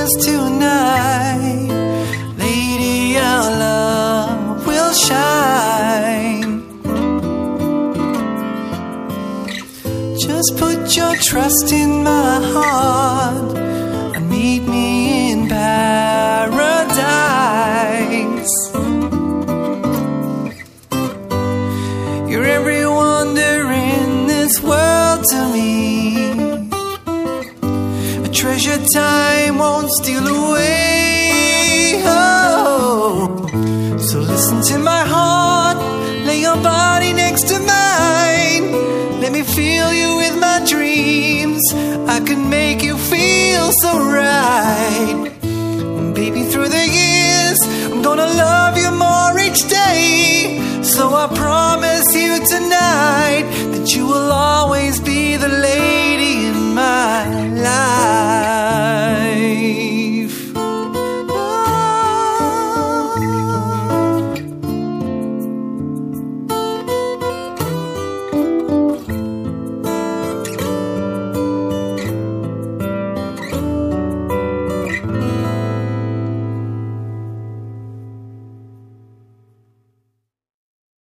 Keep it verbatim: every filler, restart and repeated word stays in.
us tonight. Lady, our love will shine. Just put your trust in my heart and meet me in paradise. You're every wonder in this world to me, a treasure time won't steal away. Oh, so listen to my heart, lay your body next to mine. Let me feel you with my dreams. I can make you feel so right. Baby, through the years, I'm gonna love you more each day. So I promise you tonight that you will always